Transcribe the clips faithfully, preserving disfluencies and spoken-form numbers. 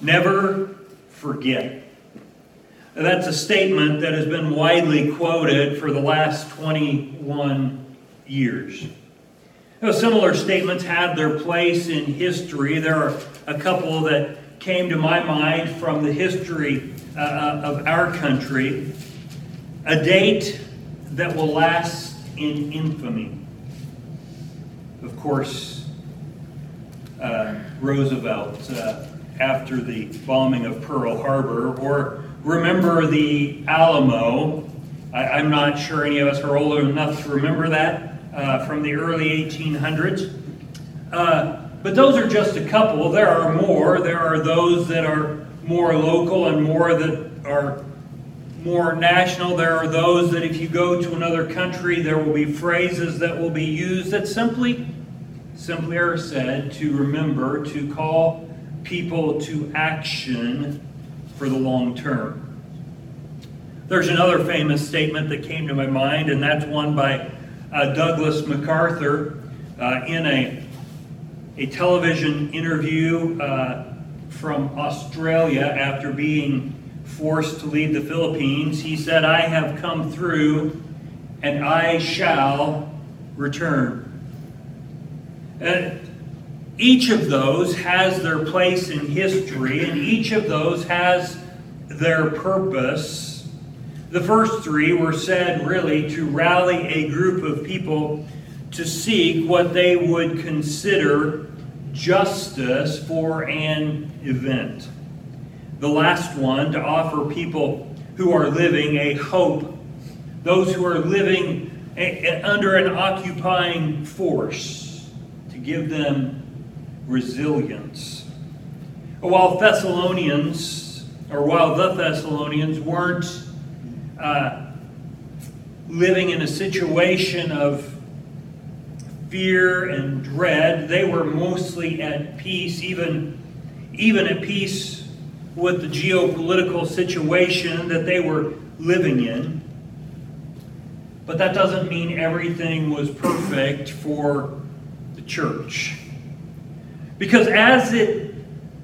Never forget. That's a statement that has been widely quoted for the last twenty-one years. Now, similar statements had their place in history. There are a couple that came to my mind from the history uh, of our country. A date that will last in infamy. Of course, uh, Roosevelt, uh, after the bombing of Pearl Harbor, or remember the Alamo. I, I'm not sure any of us are old enough to remember that uh, from the early eighteen hundreds. Uh, but those are just a couple. There are more. There are those that are more local and more that are more national. There are those that if you go to another country, there will be phrases that will be used that simply, simply are said to remember, to call people to action for the long term. There's another famous statement that came to my mind, and that's one by uh, Douglas MacArthur uh, in a, a television interview uh, from Australia after being forced to leave the Philippines. He said, "I have come through and I shall return." And each of those has their place in history, and each of those has their purpose. The first three were said really to rally a group of people to seek what they would consider justice for an event. The last one to offer people who are living a hope, those who are living a, a, under an occupying force, to give them resilience. While Thessalonians, or while the Thessalonians weren't uh, living in a situation of fear and dread, they were mostly at peace, even, even at peace with the geopolitical situation that they were living in. But that doesn't mean everything was perfect for the church. Because as it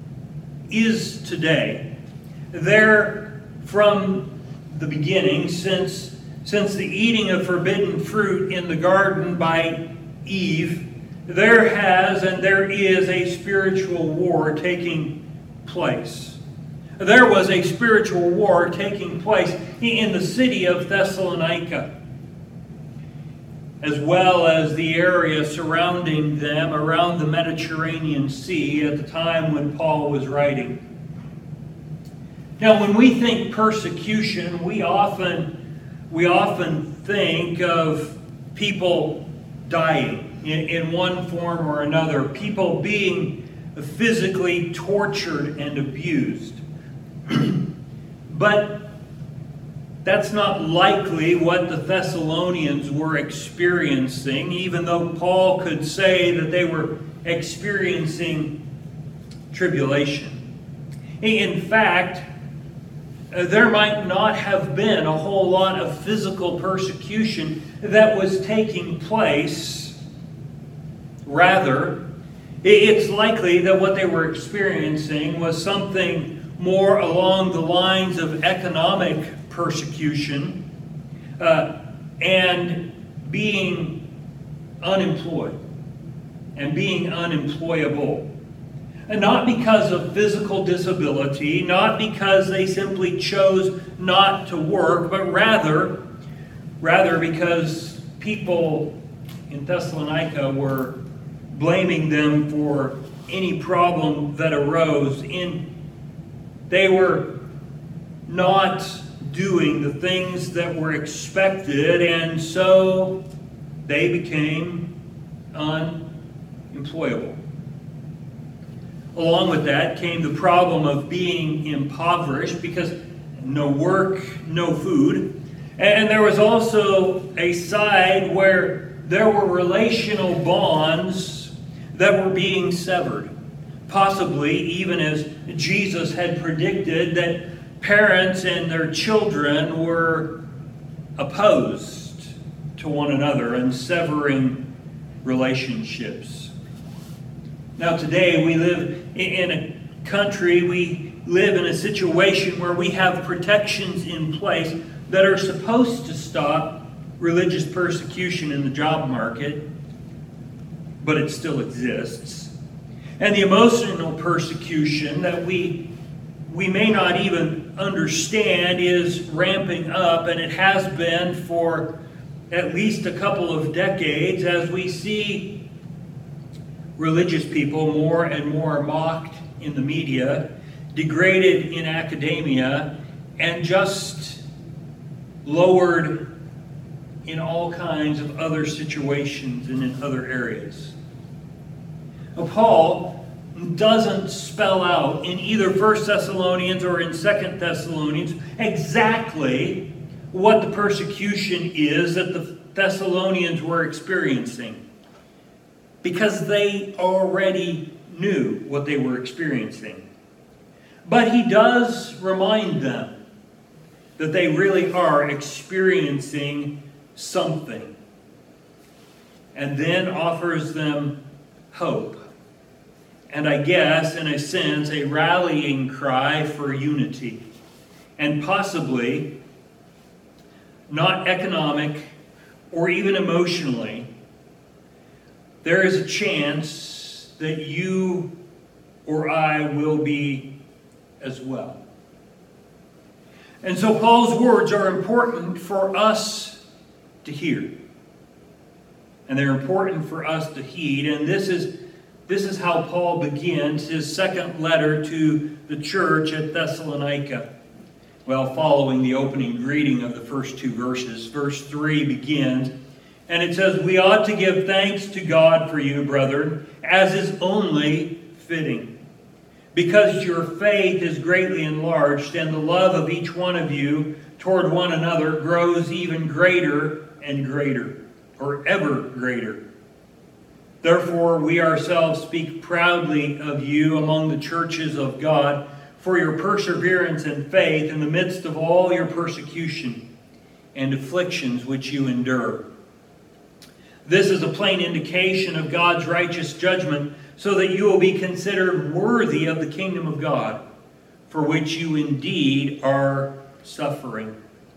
is today, there, from the beginning, since, since the eating of forbidden fruit in the garden by Eve, there has and there is a spiritual war taking place. There was a spiritual war taking place in the city of Thessalonica, as well as the area surrounding them around the Mediterranean Sea at the time when Paul was writing. Now, when we think persecution, we often, we often think of people dying in, in one form or another, people being physically tortured and abused. But that's not likely what the Thessalonians were experiencing, even though Paul could say that they were experiencing tribulation. In fact, there might not have been a whole lot of physical persecution that was taking place. Rather, it's likely that what they were experiencing was something more along the lines of economic persecution uh, and being unemployed and being unemployable. And not because of physical disability, not because they simply chose not to work, but rather, rather because people in Thessalonica were blaming them for any problem that arose. In they were not doing the things that were expected, and so they became unemployable. Along with that came the problem of being impoverished because no work, no food. And there was also a side where there were relational bonds that were being severed. Possibly even as Jesus had predicted that parents and their children were opposed to one another and severing relationships. Now today we live in a country, we live in a situation where we have protections in place that are supposed to stop religious persecution in the job market, but it still exists. And the emotional persecution that we we may not even understand is ramping up, and it has been for at least a couple of decades as we see religious people more and more mocked in the media, degraded in academia, and just lowered in all kinds of other situations and in other areas. Now, Paul doesn't spell out in either First Thessalonians or in Second Thessalonians exactly what the persecution is that the Thessalonians were experiencing, because they already knew what they were experiencing. But he does remind them that they really are experiencing something, and then offers them hope. And I guess, in a sense, a rallying cry for unity. And possibly, not economic or even emotionally, there is a chance that you or I will be as well. And so Paul's words are important for us to hear. And they're important for us to heed. And this is This is how Paul begins his second letter to the church at Thessalonica. Well, following the opening greeting of the first two verses, verse three begins, and it says, "We ought to give thanks to God for you, brethren, as is only fitting, because your faith is greatly enlarged, and the love of each one of you toward one another grows even greater and greater," or ever greater. "Therefore, we ourselves speak proudly of you among the churches of God for your perseverance and faith in the midst of all your persecution and afflictions which you endure. This is a plain indication of God's righteous judgment, so that you will be considered worthy of the kingdom of God, for which you indeed are suffering.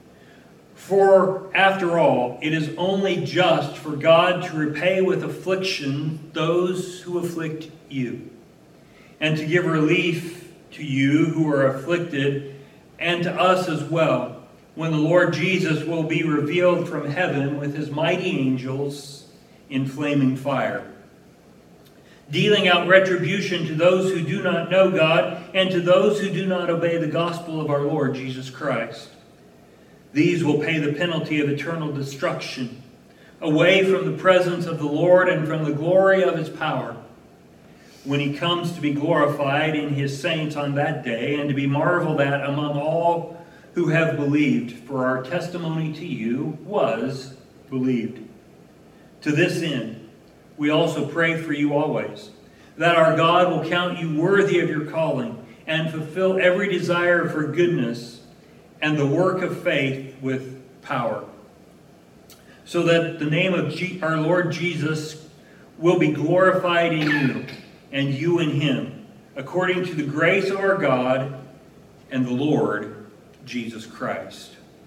For, after all, it is only just for God to repay with affliction those who afflict you, and to give relief to you who are afflicted, and to us as well, when the Lord Jesus will be revealed from heaven with his mighty angels in flaming fire, dealing out retribution to those who do not know God, and to those who do not obey the gospel of our Lord Jesus Christ. These will pay the penalty of eternal destruction, away from the presence of the Lord and from the glory of his power, when he comes to be glorified in his saints on that day, and to be marveled at among all who have believed, for our testimony to you was believed. To this end, we also pray for you always, that our God will count you worthy of your calling, and fulfill every desire for goodness and the work of faith with power, so that the name of G- our Lord Jesus will be glorified in you, and you in him, according to the grace of our God and the Lord Jesus Christ."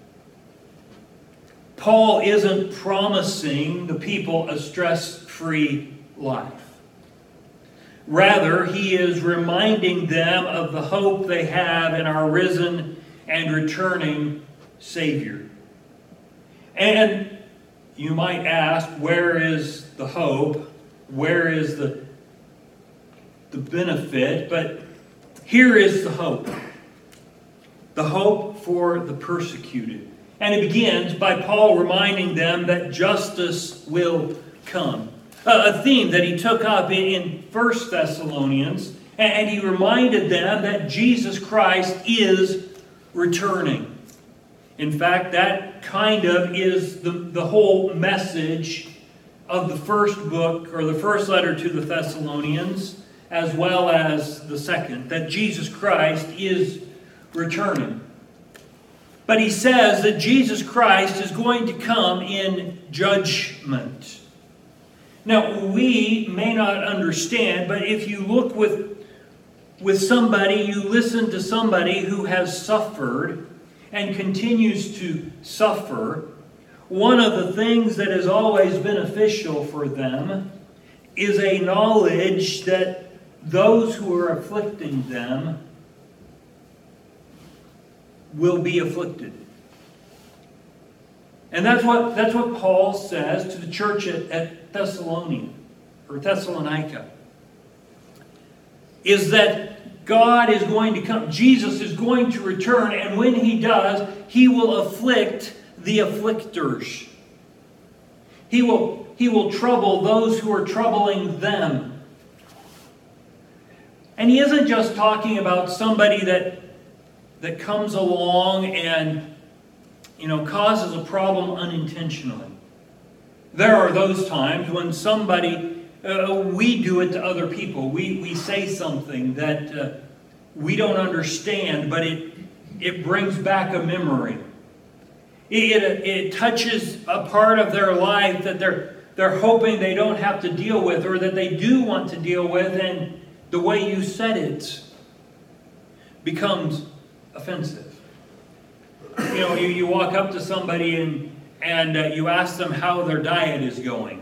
Paul isn't promising the people a stress-free life. Rather, he is reminding them of the hope they have in our risen and returning Savior. And you might ask, where is the hope? Where is the, the benefit? But here is the hope. The hope for the persecuted. And it begins by Paul reminding them that justice will come. A theme that he took up in First Thessalonians. And he reminded them that Jesus Christ is returning. In fact, that kind of is the, the whole message of the first book, or the first letter to the Thessalonians, as well as the second, that Jesus Christ is returning. But he says that Jesus Christ is going to come in judgment. Now, we may not understand, but if you look with with somebody, you listen to somebody who has suffered and continues to suffer, one of the things that is always beneficial for them is a knowledge that those who are afflicting them will be afflicted. And that's what, that's what Paul says to the church at, at Thessalonica, or Thessalonica, is that God is going to come, Jesus is going to return, and when He does, He will afflict the afflictors. He will, he will trouble those who are troubling them. And He isn't just talking about somebody that, that comes along and, you know, causes a problem unintentionally. There are those times when somebody, uh, we do it to other people. We, we say something that uh, we don't understand, but it, it brings back a memory. It, it, it touches a part of their life that they're, they're hoping they don't have to deal with, or that they do want to deal with, and the way you said it becomes offensive. You know, you, you walk up to somebody and, and uh, you ask them how their diet is going.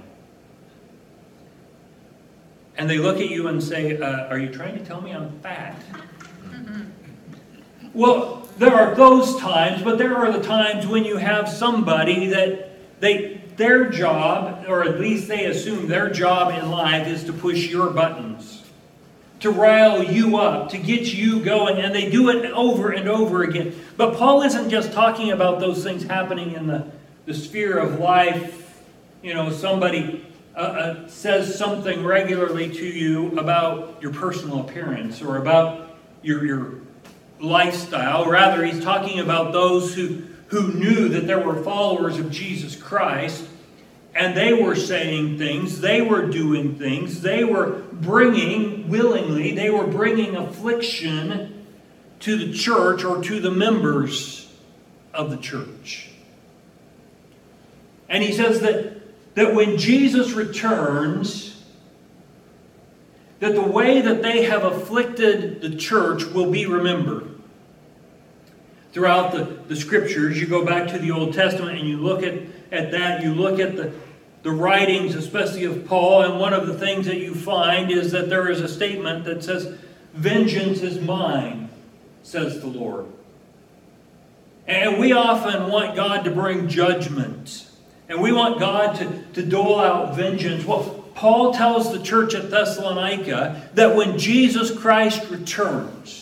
And they look at you and say, uh, are you trying to tell me I'm fat? Mm-hmm. Well, there are those times, but there are the times when you have somebody that they their job, or at least they assume their job in life, is to push your buttons, to rile you up, to get you going, and they do it over and over again. But Paul isn't just talking about those things happening in the, the sphere of life. You know, somebody uh, uh, says something regularly to you about your personal appearance or about your, your lifestyle. Rather, he's talking about those who, who knew that there were followers of Jesus Christ, and they were saying things, they were doing things, they were bringing, willingly, they were bringing affliction to the church or to the members of the church. And he says that, that when Jesus returns, that the way that they have afflicted the church will be remembered. Throughout the, the Scriptures, you go back to the Old Testament and you look at, at that, you look at the, the writings, especially of Paul, and one of the things that you find is that there is a statement that says, "Vengeance is mine, says the Lord." And we often want God to bring judgment, and we want God to, to dole out vengeance. Well, Paul tells the church at Thessalonica that when Jesus Christ returns,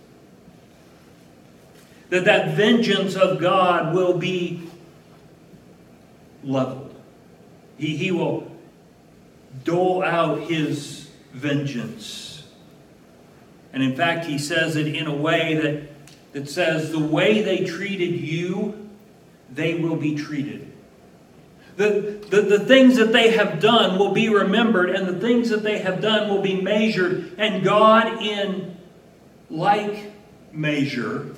that that vengeance of God will be leveled. He, he will dole out His vengeance. And in fact, he says it in a way that, that says, the way they treated you, they will be treated. The, the, the things that they have done will be remembered, and the things that they have done will be measured, and God in like measure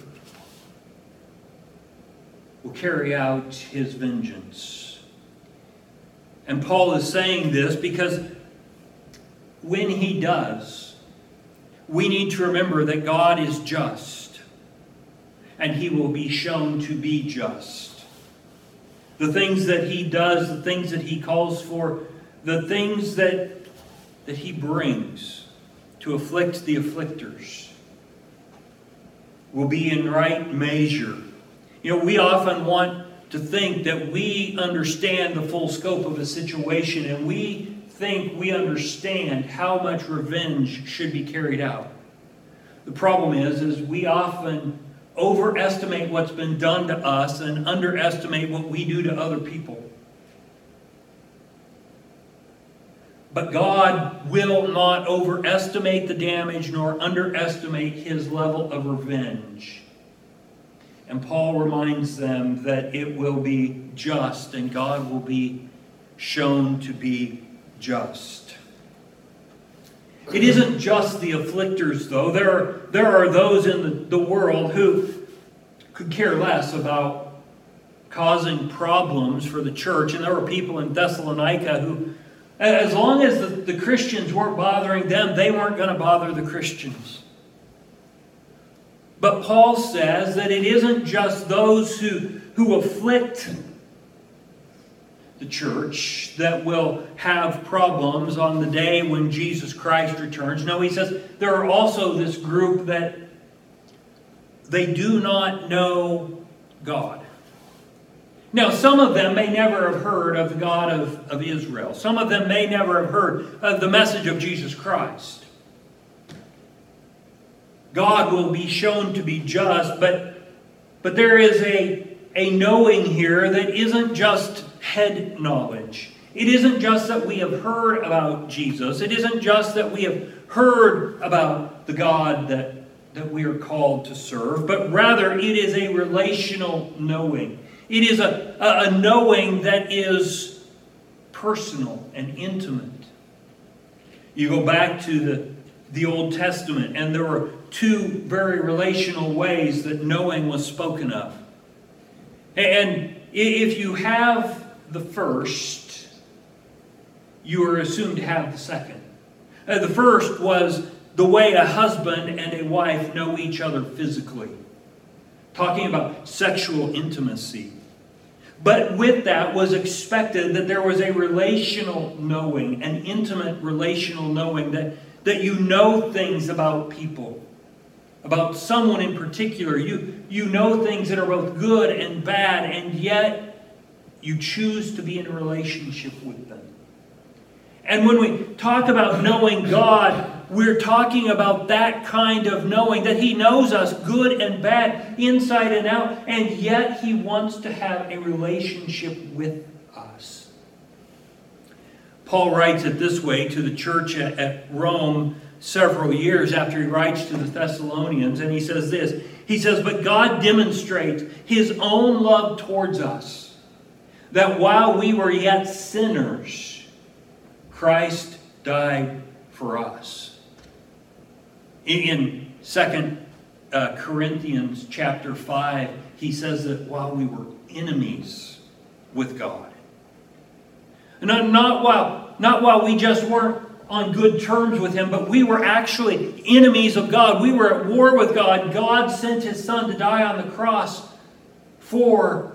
will carry out His vengeance. And Paul is saying this because when He does, we need to remember that God is just, and He will be shown to be just. The things that He does, the things that He calls for, the things that, that He brings to afflict the afflictors will be in right measure. You know, we often want to think that we understand the full scope of a situation, and we think we understand how much revenge should be carried out. The problem is, is we often overestimate what's been done to us and underestimate what we do to other people. But God will not overestimate the damage nor underestimate His level of revenge. And Paul reminds them that it will be just, and God will be shown to be just. It isn't just the afflictors, though. There are, there are those in the, the world who could care less about causing problems for the church. And there were people in Thessalonica who, as long as the, the Christians weren't bothering them, they weren't going to bother the Christians. But Paul says that it isn't just those who, who afflict the church that will have problems on the day when Jesus Christ returns. No, he says there are also this group that they do not know God. Now, some of them may never have heard of the God of, of Israel. Some of them may never have heard of the message of Jesus Christ. God will be shown to be just, but, but there is a, a knowing here that isn't just head knowledge. It isn't just that we have heard about Jesus. It isn't just that we have heard about the God that, that we are called to serve, but rather it is a relational knowing. It is a, a, a knowing that is personal and intimate. You go back to the, the Old Testament, and there were two very relational ways that knowing was spoken of. And if you have the first, you are assumed to have the second. Uh, the first was the way a husband and a wife know each other physically. Talking about sexual intimacy. But with that was expected that there was a relational knowing, an intimate relational knowing, that, that you know things about people. About someone in particular. You, you know things that are both good and bad, and yet you choose to be in a relationship with them. And when we talk about knowing God, we're talking about that kind of knowing, that He knows us good and bad, inside and out, and yet He wants to have a relationship with us. Paul writes it this way to the church at, at Rome several years after he writes to the Thessalonians, and he says this. He says, "But God demonstrates His own love towards us, that while we were yet sinners, Christ died for us." In Second Corinthians chapter five, he says that while we were enemies with God. Not, not, while, not while we just weren't on good terms with Him, but we were actually enemies of God. We were at war with God. God sent His Son to die on the cross for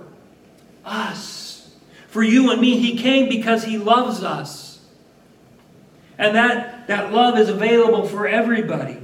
us. For you and me. He came because He loves us. And that, that love is available for everybody.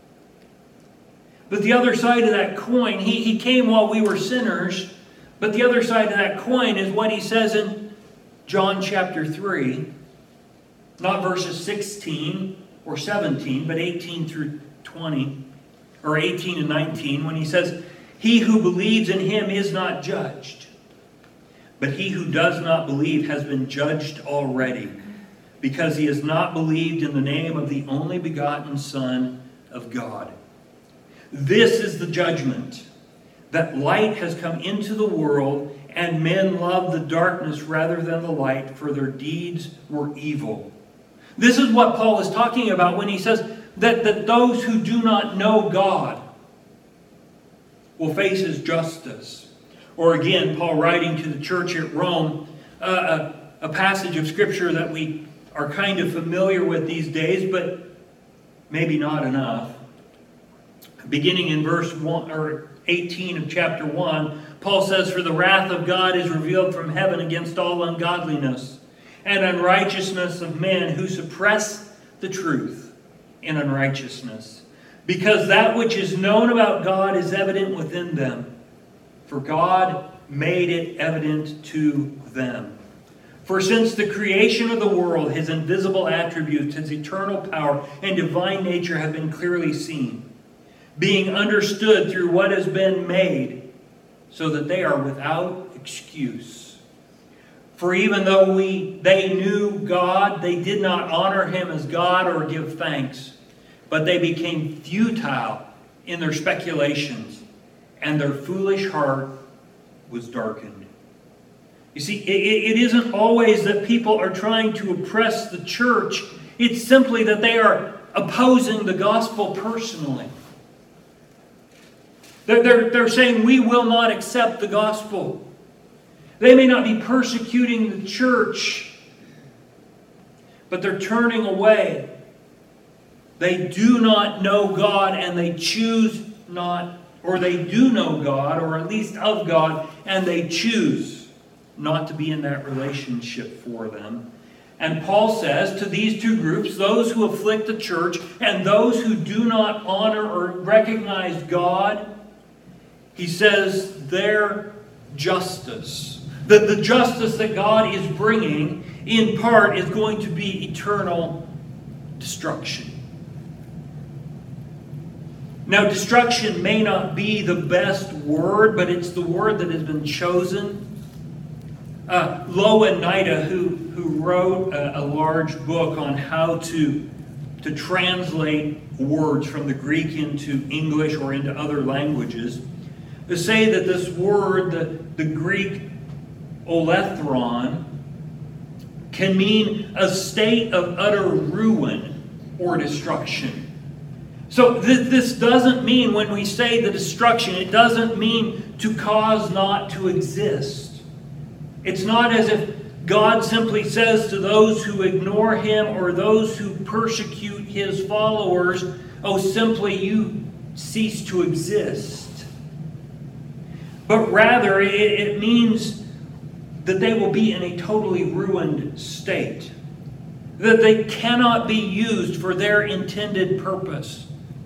But the other side of that coin, he, he came while we were sinners, but the other side of that coin is what He says in John chapter three. Not verses sixteen or seventeen, but eighteen through twenty, or eighteen and nineteen, when He says, "He who believes in Him is not judged, but he who does not believe has been judged already, because he has not believed in the name of the only begotten Son of God. This is the judgment, that light has come into the world, and men love the darkness rather than the light, for their deeds were evil." This is what Paul is talking about when he says that, that those who do not know God will face His justice. Or again, Paul writing to the church at Rome, uh, a, a passage of Scripture that we are kind of familiar with these days, but maybe not enough. Beginning in verse one, or eighteen of chapter one, Paul says, "For the wrath of God is revealed from heaven against all ungodliness and unrighteousness of men who suppress the truth in unrighteousness, because that which is known about God is evident within them, for God made it evident to them. For since the creation of the world, His invisible attributes, His eternal power and divine nature have been clearly seen, being understood through what has been made, so that they are without excuse. For even though we they knew God, they did not honor Him as God or give thanks, but they became futile in their speculations, and their foolish heart was darkened." You see, it, it isn't always that people are trying to oppress the church. It's simply that they are opposing the gospel personally. They're, they're, they're saying, we will not accept the gospel. They may not be persecuting the church, but they're turning away. They do not know God, and they choose not or they do know God, or at least of God, and they choose not to be in that relationship for them. And Paul says to these two groups, those who afflict the church and those who do not honor or recognize God, he says their justice, that the justice that God is bringing, in part, is going to be eternal destruction. Now, destruction may not be the best word, but it's the word that has been chosen. Uh, Louw-Nida, who, who wrote a, a large book on how to, to translate words from the Greek into English or into other languages, to say that this word, the, the Greek olethron, can mean a state of utter ruin or destruction. So th- this doesn't mean, when we say the destruction, it doesn't mean to cause not to exist. It's not as if God simply says to those who ignore Him or those who persecute His followers, oh, simply you cease to exist. But rather, it, it means that they will be in a totally ruined state. That they cannot be used for their intended purpose.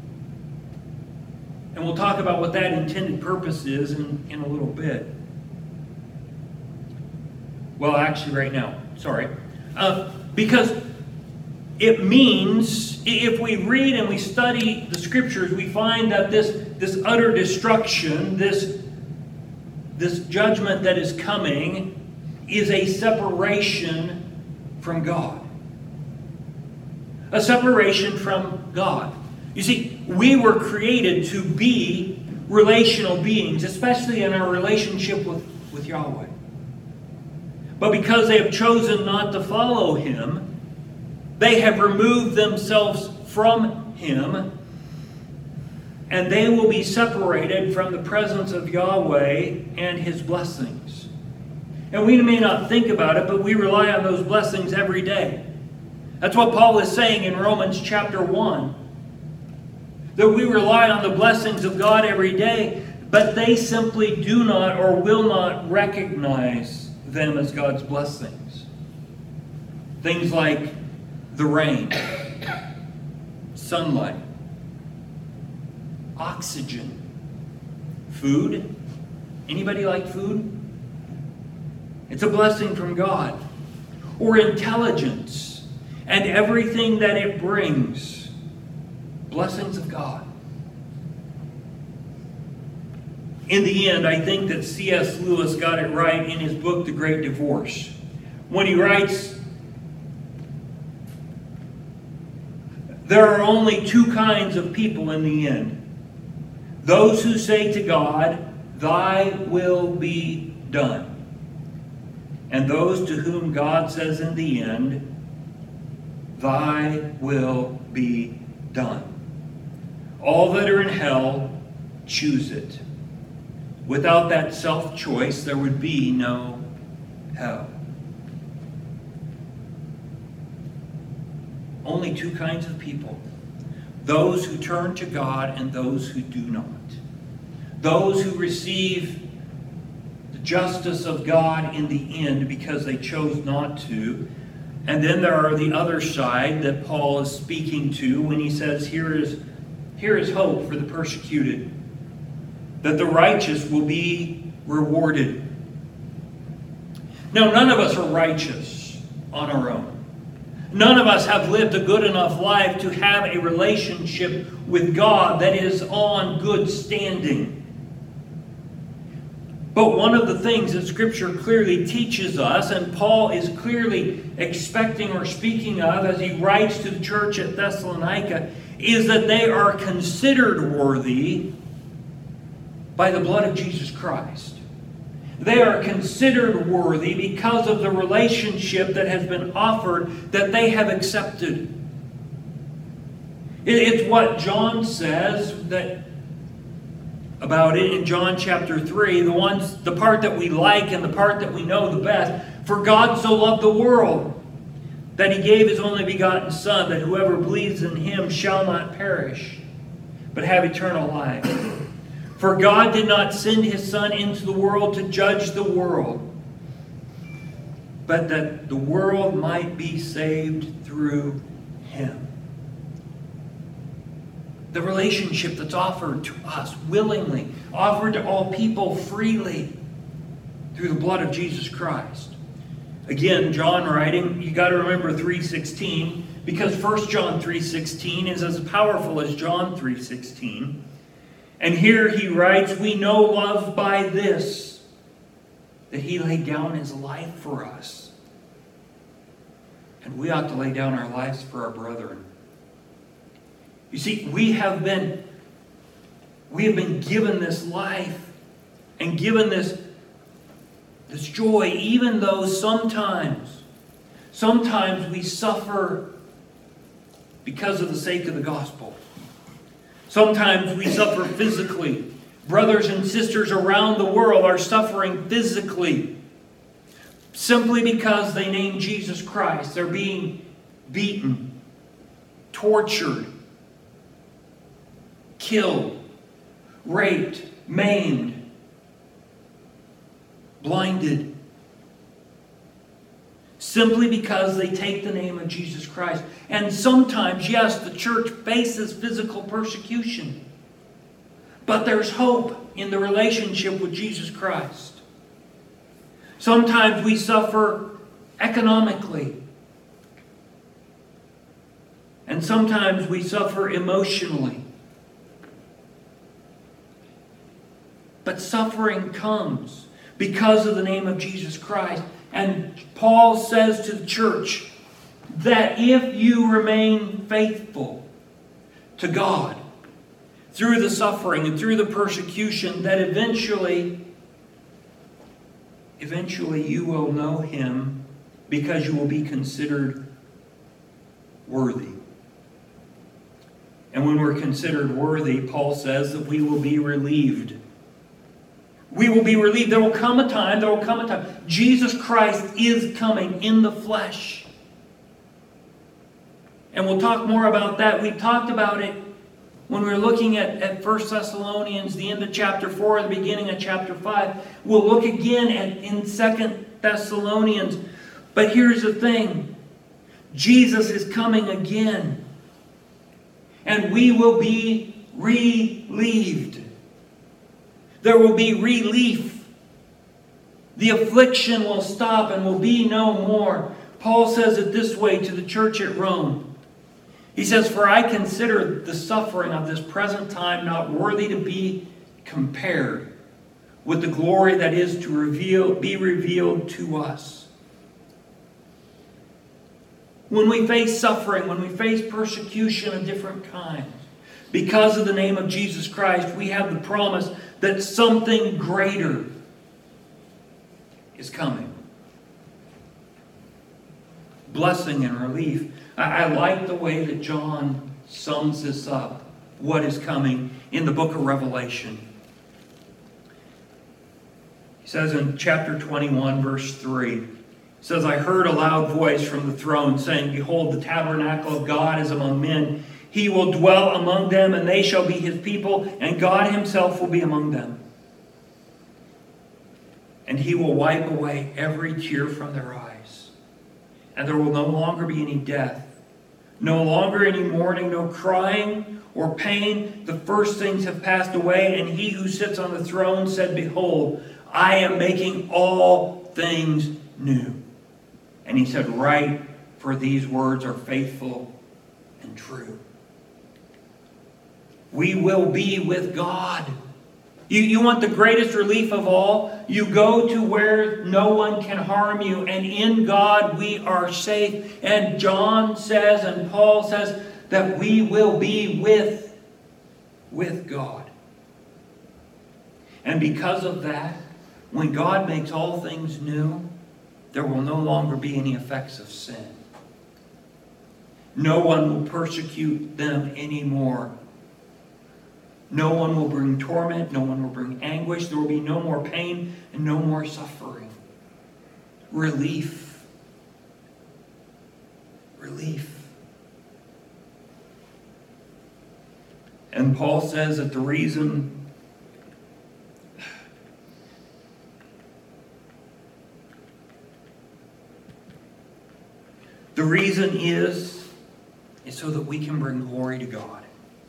And we'll talk about what that intended purpose is in, in a little bit. Well, actually right now. Sorry. Uh, because it means, if we read and we study the Scriptures, we find that this, this utter destruction, this, this judgment that is coming, is a separation from God. A separation from God. You see, we were created to be relational beings, especially in our relationship with, with Yahweh. But because they have chosen not to follow Him, they have removed themselves from Him, and they will be separated from the presence of Yahweh and His blessings. And we may not think about it, but we rely on those blessings every day. That's what Paul is saying in Romans chapter one. That we rely on the blessings of God every day, but they simply do not or will not recognize them as God's blessings. Things like the rain, sunlight, oxygen, food. Anybody like food? It's a blessing from God. Or intelligence and everything that it brings. Blessings of God. In the end, I think that C S Lewis got it right in his book, The Great Divorce, when he writes, there are only two kinds of people in the end. Those who say to God, Thy will be done. And those to whom God says in the end, Thy will be done. All that are in hell choose it. Without that self-choice, there would be no hell. Only two kinds of people. Those who turn to God and those who do not. Those who receive the justice of God in the end because they chose not to. And then there are the other side that Paul is speaking to when he says, here is, here is hope for the persecuted. That the righteous will be rewarded. Now, none of us are righteous on our own. None of us have lived a good enough life to have a relationship with God that is on good standing. But one of the things that Scripture clearly teaches us, and Paul is clearly expecting or speaking of as he writes to the church at Thessalonica, is that they are considered worthy by the blood of Jesus Christ. They are considered worthy because of the relationship that has been offered that they have accepted. It's what John says that about it in John chapter three, the ones, the part that we like and the part that we know the best. For God so loved the world that He gave His only begotten Son, that whoever believes in Him shall not perish, but have eternal life. For God did not send his Son into the world to judge the world, but that the world might be saved through him. The relationship that's offered to us willingly, offered to all people freely through the blood of Jesus Christ. Again, John writing, you got to remember three sixteen, because First John three sixteen is as powerful as John three sixteen. And here he writes, we know love by this, that he laid down his life for us. And we ought to lay down our lives for our brethren. You see, we have been, we have been given this life and given this, this joy, even though sometimes, sometimes we suffer because of the sake of the gospel. Sometimes we suffer physically. Brothers and sisters around the world are suffering physically simply because they name Jesus Christ. They're being beaten, tortured, killed, raped, maimed, blinded, simply because they take the name of Jesus Christ. And sometimes, yes, the church faces physical persecution, but there's hope in the relationship with Jesus Christ. Sometimes we suffer economically, and sometimes we suffer emotionally. But suffering comes because of the name of Jesus Christ. And Paul says to the church that if you remain faithful to God through the suffering and through the persecution, that eventually, eventually you will know him because you will be considered worthy. And when we're considered worthy, Paul says that we will be relieved. We will be relieved. There will come a time, there will come a time. Jesus Christ is coming in the flesh. And we'll talk more about that. We talked about it when we were looking at, at First Thessalonians, the end of chapter four, the beginning of chapter five. We'll look again at, in Second Thessalonians. But here's the thing. Jesus is coming again. And we will be relieved. There will be relief. The affliction will stop and will be no more. Paul says it this way to the church at Rome. He says, for I consider the suffering of this present time not worthy to be compared with the glory that is to reveal, be revealed to us. When we face suffering, when we face persecution of different kinds, because of the name of Jesus Christ, we have the promise that something greater is coming. Blessing and relief. I, I like the way that John sums this up, what is coming in the book of Revelation. He says in chapter twenty-one, verse three, he says, I heard a loud voice from the throne saying, behold, the tabernacle of God is among men. He will dwell among them, and they shall be his people, and God himself will be among them. And he will wipe away every tear from their eyes. And there will no longer be any death, no longer any mourning, no crying or pain. The first things have passed away, and he who sits on the throne said, behold, I am making all things new. And he said, write, for these words are faithful and true. We will be with God. You, you want the greatest relief of all? You go to where no one can harm you, and in God we are safe. And John says, and Paul says, that we will be with, with God. And because of that, when God makes all things new, there will no longer be any effects of sin. No one will persecute them anymore. No one will bring torment. No one will bring anguish. There will be no more pain and no more suffering. Relief. Relief. And Paul says that the reason The reason is, is so that we can bring glory to God.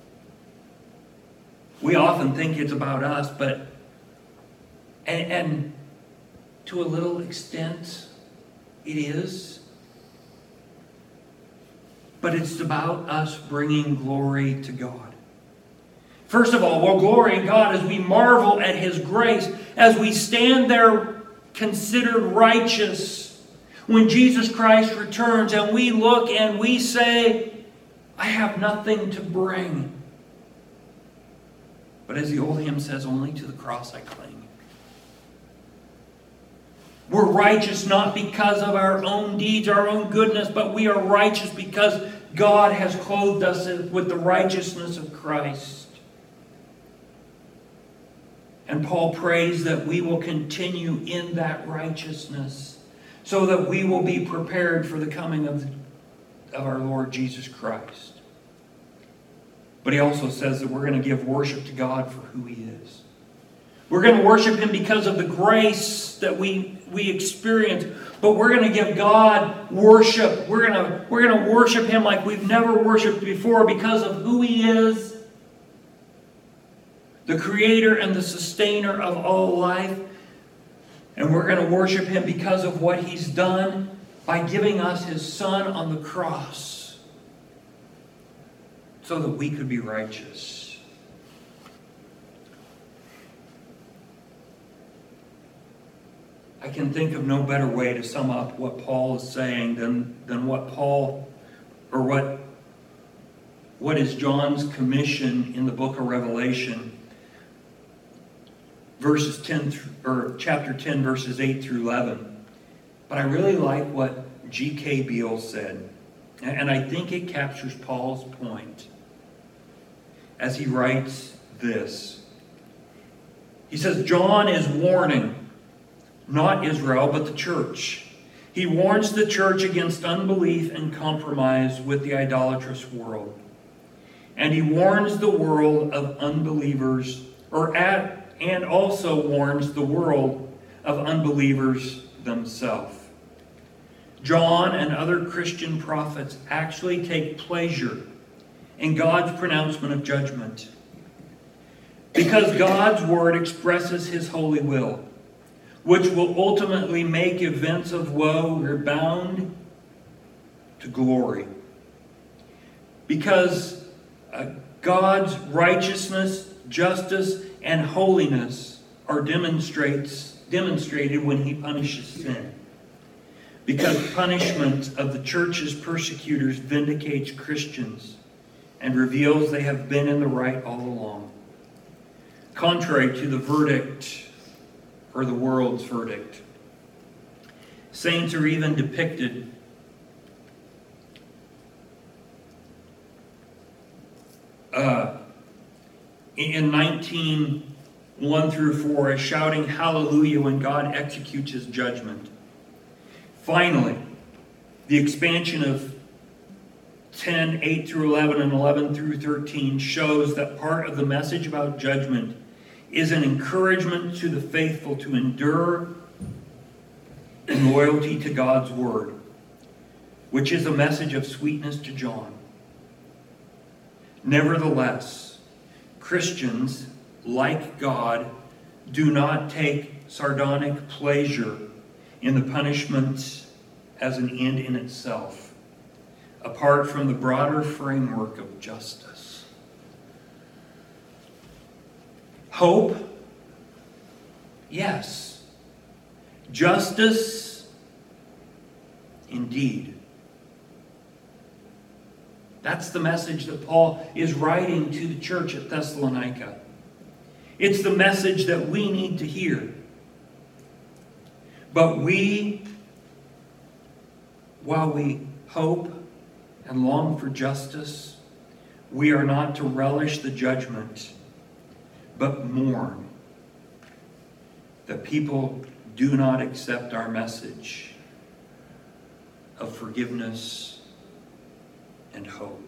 We often think it's about us, but, and, and to a little extent, it is. But it's about us bringing glory to God. First of all, we'll glory in God as we marvel at His grace, as we stand there considered righteous when Jesus Christ returns and we look and we say, I have nothing to bring. But as the old hymn says, only to the cross I cling. We're righteous not because of our own deeds, our own goodness, but we are righteous because God has clothed us with the righteousness of Christ. And Paul prays that we will continue in that righteousness so that we will be prepared for the coming of, of our Lord Jesus Christ. But he also says that we're going to give worship to God for who He is. We're going to worship Him because of the grace that we, we experience. But we're going to give God worship. We're going to, we're going to worship Him like we've never worshipped before because of who He is. The creator and the sustainer of all life. And we're going to worship Him because of what He's done by giving us His Son on the cross so that we could be righteous. I can think of no better way to sum up what Paul is saying than, than what Paul, or what, what is John's commission in the book of Revelation. Verses ten through, or chapter ten, verses eight through eleven. But I really like what G K Beale said. And I think it captures Paul's point as he writes this. He says, John is warning, not Israel, but the church. He warns the church against unbelief and compromise with the idolatrous world. And he warns the world of unbelievers, or at and also warns the world of unbelievers themselves. John and other Christian prophets actually take pleasure in God's pronouncement of judgment because God's word expresses His holy will, which will ultimately make events of woe rebound to glory. Because uh, God's righteousness, justice, and holiness are demonstrates, demonstrated when He punishes sin. Because punishment of the church's persecutors vindicates Christians and reveals they have been in the right all along. Contrary to the verdict, or the world's verdict. Saints are even depicted uh, in nineteen, one through four, as shouting hallelujah when God executes His judgment. Finally, the expansion of ten, eight through eleven and eleven through thirteen shows that part of the message about judgment is an encouragement to the faithful to endure in loyalty to God's word, which is a message of sweetness to John. Nevertheless, Christians, like God, do not take sardonic pleasure in the punishment as an end in itself, apart from the broader framework of justice. Hope? Yes. Justice? Indeed. That's the message that Paul is writing to the church at Thessalonica. It's the message that we need to hear. But we, while we hope and long for justice, we are not to relish the judgment, but mourn that people do not accept our message of forgiveness and hope.